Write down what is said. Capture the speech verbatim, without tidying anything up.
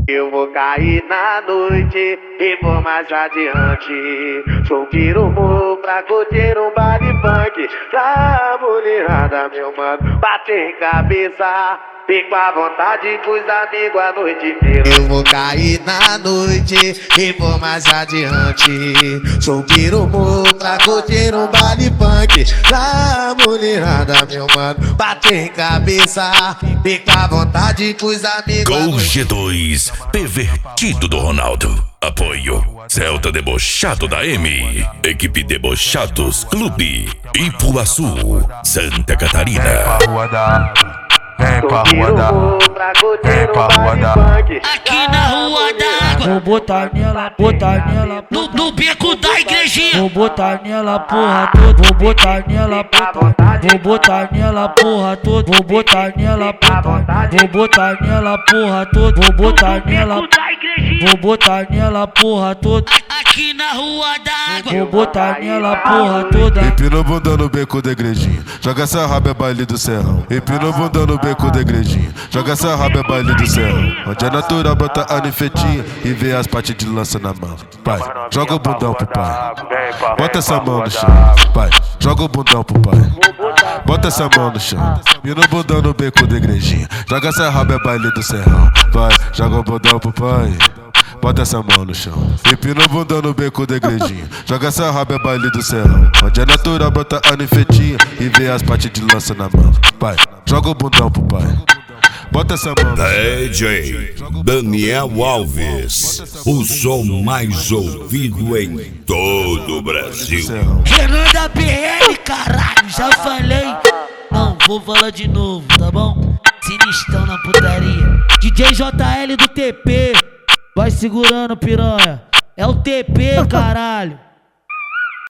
Eu vou cair na noite e vou mais adiante. Subir o morro pra curtir um baile funk. Pra mulherada, meu mano, bater em cabeça. Fico à vontade com os amigos a noite inteira. Eu vou cair na noite e vou mais adiante. Subir o morro pra curtir um baile funk. Pra mulherada, meu mano, bater em cabeça. Fico à vontade com os amigos. Gol G dois, pervertido do Ronaldo. Apoio Celta Debochado da M, Equipe Debochados Clube, Ipuaçu, Santa Catarina. Vem pra rua d'água, vem pra rua d'água. Aqui na rua d'água, vou botar nela, botar nela no, no beco da igrejinha. Vou botar nela porra toda, vou botar nela porra, vou botar nela porra toda, vou botar nela porra, vou botar nela porra toda, vou botar nela, vou botar nela porra toda. Aqui na rua d'água, vou botar nela porra toda. Empina o bundão no beco da igrejinha, joga essa raba é baile do serrão. Empina o bundão no beco da igrejinha, joga essa raba é baile do serrão. Onde é natural bota a ninfetinha e vê as partes de lança na mão. Pai, joga o bundão pro pai, bota essa mão no chão. Pai, joga o bundão pro pai, bota essa mão no chão. Empina o bundão no beco da igrejinha, joga essa raba é baile do serrão. Pai, joga o bundão pro pai, bota essa mão no chão. Empina o bundão no beco da igrejinha, joga essa raba é baile do serrão. Onde é natural bota a ninfetinha e vê as partes de lança na mão. Pai, joga o bundão pro pai, bota essa mão no chão. D J Daniel Alves, o som mais ouvido em todo o Brasil. Renan da B L, caralho, já falei. Não, vou falar de novo, tá bom? Sinistrão na putaria. D J J L do T P, vai segurando, piranha. É o T P, caralho.